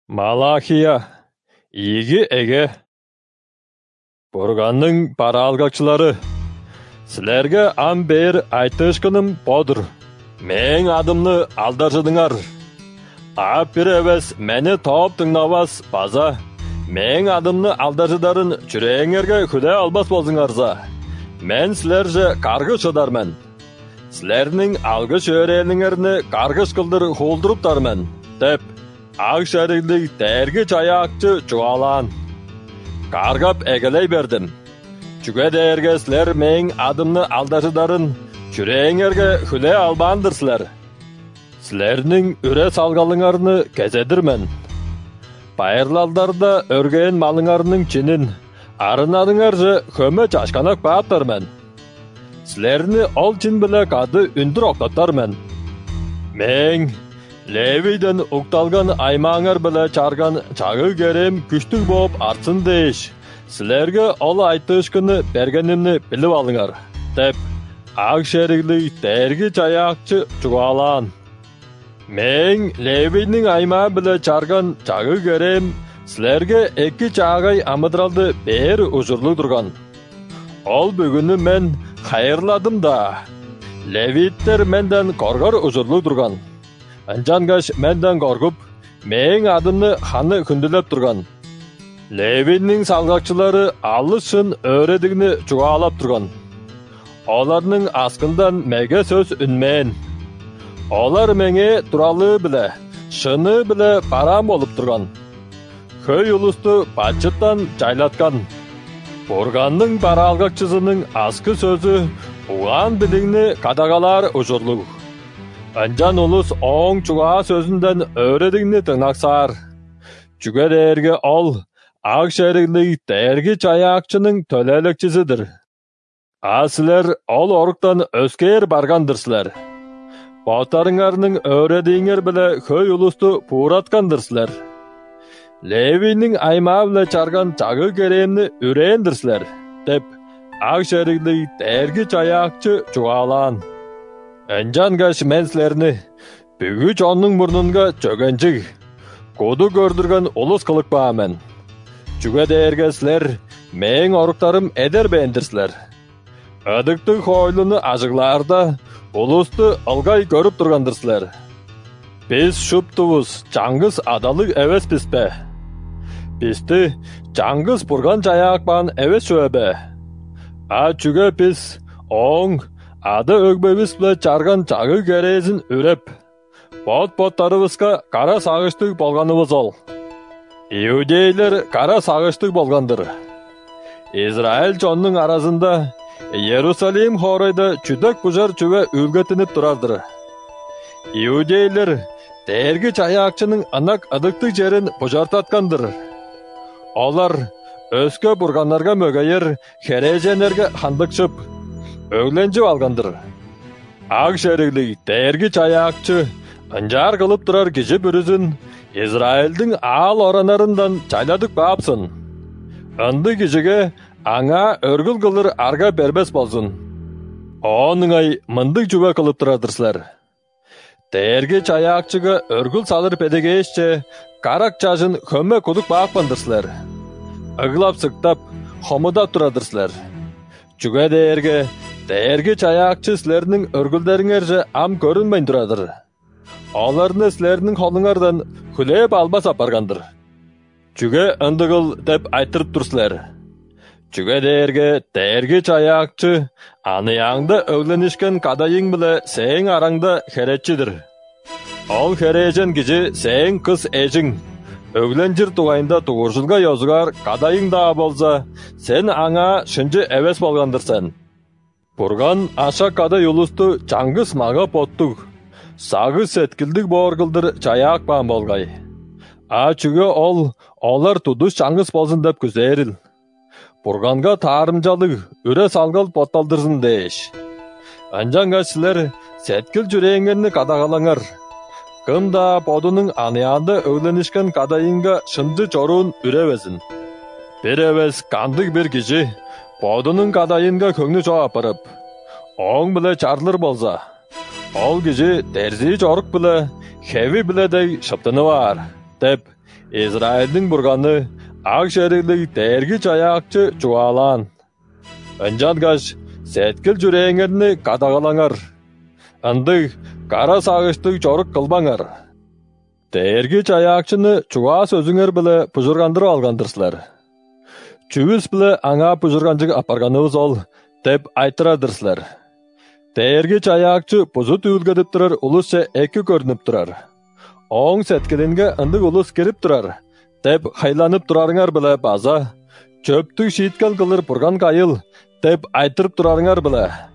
Малахия, игі әге, Бурганның паралгакчылары, сілерге ам бер айтышкыным бодыр. Мен адымны алдаржыдыңар. Ап бір әвес мәні тауып тыңнавас база. Мен адымны алдаржыдарын жүреңерге хүле албас болзыңарза. Мен сілерже қарғыш ыдармен. Сілерінің алғыш өреліңерні қарғыш қылдыр холдырыптармен. Деп, ақ шәрілік дәргі чаяқчы жуалан. Қарғап әгелей бердім. Жүге дәрге сілер мен адымны алдажыдарын жүреңерге хүле албандыр сілер. Сілерінің үре салғалыңарны кезедірмен. Байырлалдарда өрген малыңарының чинін арынадыңаржы көмі чашқанақ баптармен. Сілеріні ол чин біле қады үндір оқтаттармен. Мен Левиден укталган аймаңар біле чарган чағы керем күштік боп артсын дейш. Сілерге ол айтышкыны бергенімні біліп алыңар. Деп, ақ шеріглі дәргі чаяқчы жуалан. Мен Левиднің айма біле чарган чағы керем, сілерге екі чағай амыдралды бер ұжырлы тұрған. Ол бүгіні мен қайырладым да. Левиттер менден қорғар ұжырлы тұрған. Анжангаш менден қорғып, мен адымны ханы күнділеп тұрған. Левиннің салғақчылары алышын өредігіні жуалап тұрған. Оларның асқындан мәге сөз үнмен. Олар менге туралы біле, шыны біле парам олып тұрған. Көй ұлысты бачыттан жайлатқан. Бурганның пара алғақчысының асқы сөзі уған білігіні қадағалар ұжырлық. Анжан улус оң чуға сөзінден өредігіні тыңнақсар. Жүге дәрге ол, ақ шәріглік дәргі чаяқчының төлелікчізідір. Асылер ол орықтан өскер барғандырсылар. Батарыңарының өредігіңер біле көй ұлысты пұратқандырсылар. Левиннің айма біле чарған чағы керемні үрендірсілер. Деп, ақ шәріглік дәргі чаяқчы жуалан. Әнжангаш мен сілеріні бүгі жонның мұрнынға жөгенжік, коду көрдірген олыс қылық баамен. Жүге дәрге сілер, мен орықтарым әдер бәндірсілер. Әдікті хойлыны ажығларда олысты ылғай көріп тұрғандырсілер. Біз шүптуыз жаңғыз адалық әвес біз бә. Бізді жаңғыз бұрған жаяқ баған әвес шөе бә. А жүге біз оң, ады өгбөбіс біле чарған чағы керезін үреп, бот-боттарыбызға қара сағыштық болғаныбыз ол. Иудейлер қара сағыштық болғандыр. Израиль жонның арасында Иерусалим хорайда чүдік бұжар чүве үлгетініп тұрардыр. Иудейлер дәргі чаяқчының анақ адықтық жерін бұжартатқандыр. Олар өскі бұрғанларға мөгайыр хереженерге хандықшып, өгленжі алғандыр. Ақ шәріглік дәргі чаяқчы ұнжар қылып тұрар кежі бүрізін Израилдің ал оранарындан чайладық бапсын. Үнді кежіге аңа өргіл қылыр арға бербес болсын. Оның ай мындық жүве қылып тұрадырсылар. Дәргі чаяқчыға өргіл салыр педегешче қарақ чажын көмі құдық бақпандырсылар. Үғылап сықтап, хомыдап тұрадырсылар. Жүге дәргі чаяқчы сілерінің өргілдеріңерже ам көрінмейін тұрадыр. Оларыны сілерінің қолыңардан күлеп албас апарғандыр. Жүге үндігіл деп айтырып тұрсылар. Жүге дәргі чаяқчы анияңды өгленішкен қадайың біле сәйін араңда херетчідір. Ол хережен кежі сәйін қыз әжің. Өгленжір туғайында туғыржылға езуғар қадайың да болса, сен аңа шынжы әвес болғандырсен. Бурган аша қада юлысты жаңғыс маға поттуг. Сағы сеткілдік борғылдыр чаяқ бан болғай. А чүге олар тудыш жаңғыс болсын деп күзеріл. Бурганға тарымжалыг үре салғал потталдырсын дейш. Анжанға сілер сеткіл жүреңерні қадағалаңар. Кымда подының анияңды өгленішкен қадайынға шынды жоруын үревесін. Бір әвес қандық бір кеші подының қадайынға көңні жоа апырып. Оң біле чарлыр болса. Ол кеші дәрзі жорық біле, хеви біле дей шыптыны бар. Деп, Израильдің бұрғаны ақ шәрілік тәргіч аяқчы чуалан. Өнжадғаш, сәткіл жүреңерні қадағалаңар. Ындық, қара сағыштық жорық қылбаңар. Тәргіч аяқчыны чуа сөзіңер білі пұжырғандыры алғандырсылар. Чүвіс білі аңа пұжырғанжығы апарғанығыз ол, деп айтырадырсылар. Тәргіч аяқчы пұзы түйілгедіп тұрар ұлысы әкі көрініп тұрар. Оң сәткілінге ындық ұлыс керіп тұрар, деп қайланып тұрарыңар білі база. Чөптік шейткал қылыр бұрған қайыл, деп айтырып тұрарыңар білі.